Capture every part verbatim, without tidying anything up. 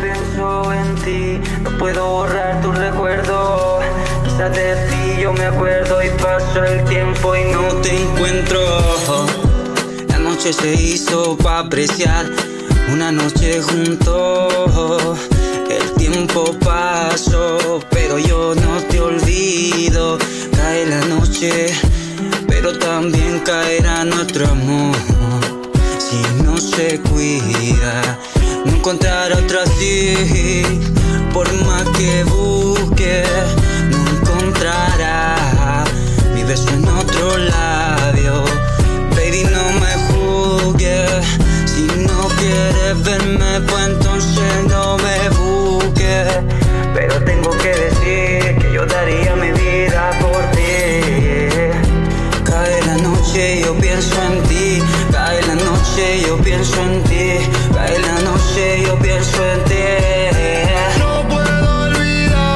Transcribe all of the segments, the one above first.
pienso en ti, no puedo borrar tu recuerdo. Quizás de ti yo me acuerdo y pasa el tiempo y no te encuentro. La noche se hizo pa' apreciar una noche juntos. El tiempo pasó, pero yo no te olvido. Cae la noche, pero también caerá nuestro amor. Si no se cuida, no encontrará otra así. Por más que busque, no encontrará mi beso en otro labio. Baby, no me juzgues. Si no quieres verme, pues entonces no me busques. Pero tengo que decir que yo daría mi vida por ti. Cae la noche y yo pienso en ti. Cae la noche y yo pienso en ti. Cae la noche y yo pienso en ti. No puedo olvidarme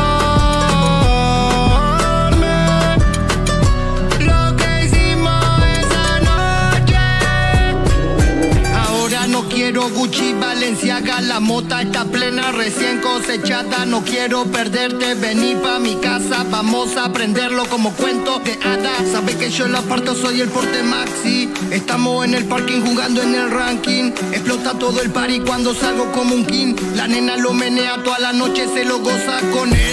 lo que hicimos esa noche. Ahora no quiero Gucci, Balenciaga, la mota está plena, recién cosechada. No quiero perderte, vení pa' mi casa, vamos a aprenderlo como cuento de hadas. Sabes que yo en la parto soy el porte maxi. Estamos en el parking jugando en el ranking. Explota todo el party cuando salgo como un king. La nena lo menea toda la noche, se lo goza con él.